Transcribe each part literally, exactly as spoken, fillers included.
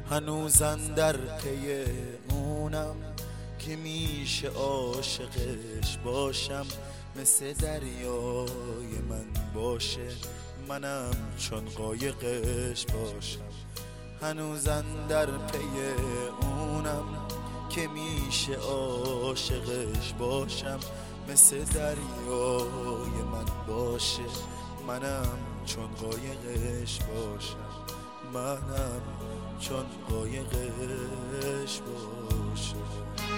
هنوزم در پی اونم که میشه عاشقش باشم، مثل دریای من باشه منم چون قایقش باشم. هنوزم در پی اونم که میشه عاشقش باشم، مثل دریای من باشه منم چون قایقش باشم، منم چون قایقش باشم.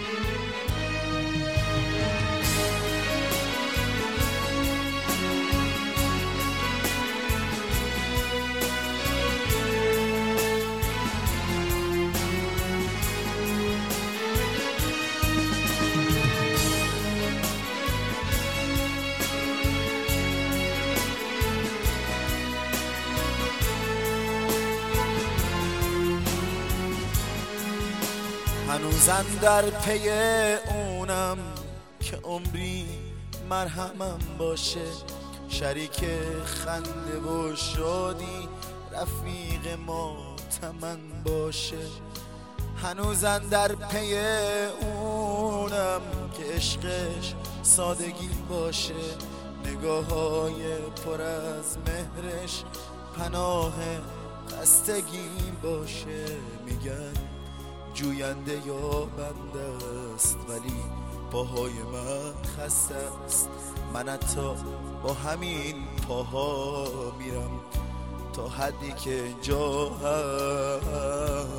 هنوزم در پی اونم که عمری مرهمم باشه، شریک خنده و شادی رفیق ماتمم باشه. هنوزم در پی اونم که عشقش سادگی باشه، نگاه‌های پر از مهرش پناه خستگی باشه. میگن جوینده یا بنده است ولی پاهای من خسته است، من حتی با همین پاها میرم تا حدی که جا هست.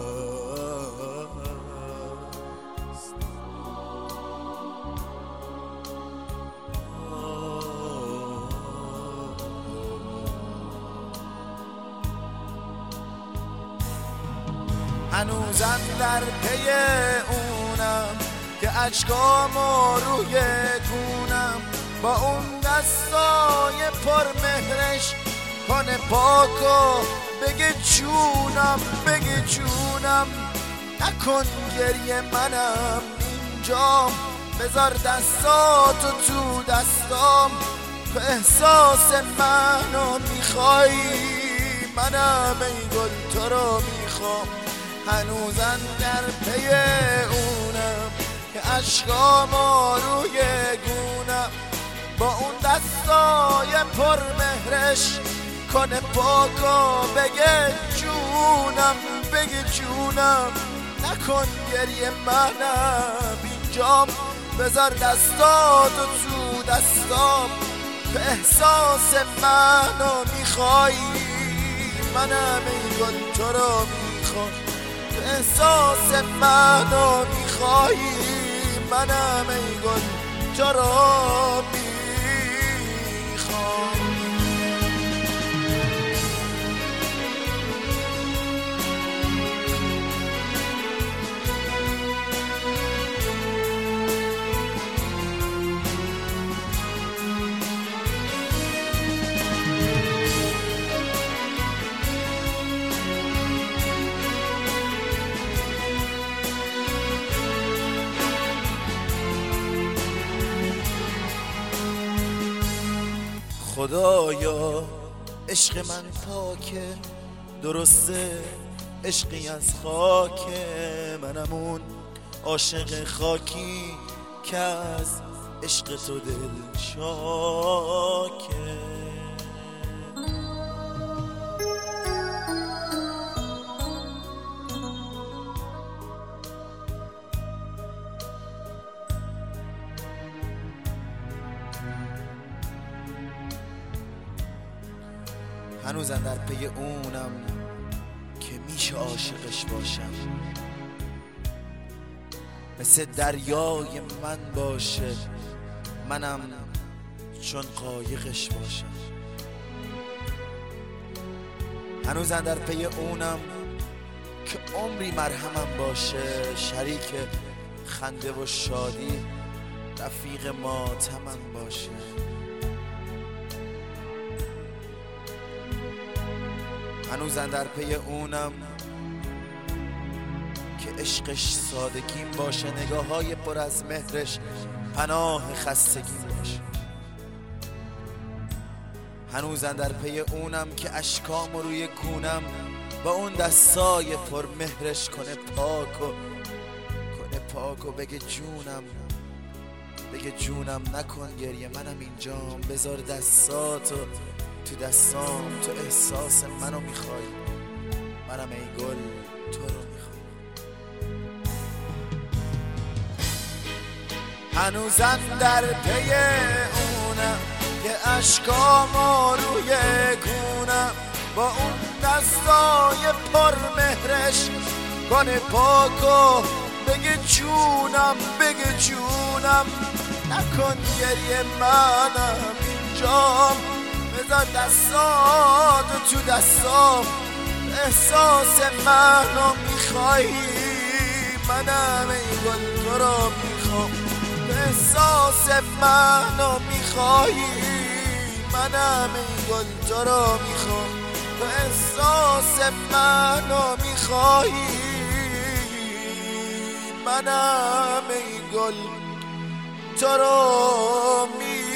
هنوزم در پی اونم که اشکامو روی گونم با اون دستای پر مهرش کنه پاکو بگه جونم، بگه جونم. نکن گریه منم اینجام، بذار دستاتو تو دستام، تو احساس منو میخوای منم ای گل تو رو میخوام. هنوزم در پی اونم که اشکامو روی گونم با اون دستای پر مهرش کنه پاکو بگه جونم، بگه جونم. نکن گریه منم اینجام، بذار دستاتو تو دستام، به احساس منو میخوای منم ای گل تو رو میخوام. احساس منو میخوایی منم ای گل تو رو میخوام. خدایا عشق من پاکه، درسته عشقی از خاکه، منم اون عاشق خاکی که از عشق تو دل شاکه. هنوزم در پی اونم که میشه عاشقش باشم، مثل دریای من باشه منم چون قایقش باشم. هنوزم در پی اونم که عمری مرهمم باشه، شریک خنده و شادی رفیق ماتمم باشه. هنوزم در پی اونم که عشقش سادگیم باشه، نگاه‌های پر از مهرش پناه خستگیم باشه. هنوزم در پی اونم که اشکام روی گونم با اون دستای پر مهرش کنه پاک و کنه پاک و بگه جونم، بگه جونم نکن گریه، منم اینجام، بذار دستاتو تو دستام، تو احساس منو میخوای، منم ای گل تو رو میخوام. هنوزم در پی اونم که اشکامو روی گونم، با اون دستای پر مهرش کنه پاک و بگه جونم، بگه جونم نکن گریه، منم اینجام، بذار دستاتو تو دستام، احساس منو میخوایی، منم ای گل تو رو میخوام، احساس منو میخوایی، منم ای گل تو رو میخوام، احساس منو میخوایی، منم ای گل تو رو میخوام.